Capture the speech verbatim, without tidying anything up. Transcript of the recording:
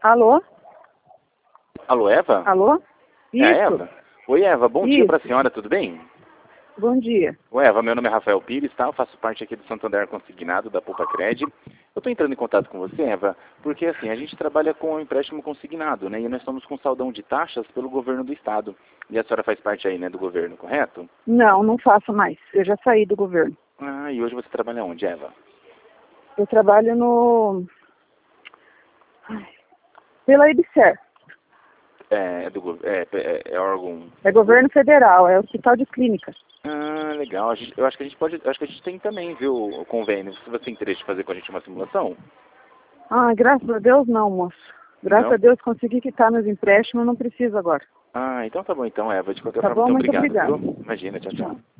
Alô? Alô, Eva? Alô? Isso. É a Eva? Oi, Eva. Bom dia Isso. para a senhora, tudo bem? Bom dia. Oi, Eva. Meu nome é Rafael Pires, tá? Eu faço parte aqui do Santander Consignado, da Poupa Cred. Eu estou entrando em contato com você, Eva, porque assim, a gente trabalha com empréstimo consignado, né? E nós estamos com saldão de taxas pelo governo do estado. E a senhora faz parte aí, né, do governo, correto? Não, não faço mais. Eu já saí do governo. Ah, e hoje você trabalha onde, Eva? Eu trabalho no... Ai, pela IBSER. É, é do gov- é, é, é órgão... É governo federal, é Hospital de Clínicas. Ah, legal. A gente- eu acho que a gente pode... eu acho que a gente tem também, viu, o convênio. Se você tem interesse de fazer com a gente uma simulação? Ah, graças a Deus não, moço. Graças Não? a Deus consegui quitar meus empréstimos, não preciso agora. Ah, então tá bom então, Eva. De qualquer Tá forma, bom? muito Muito obrigado, obrigada. viu? Imagina, tchau, tchau.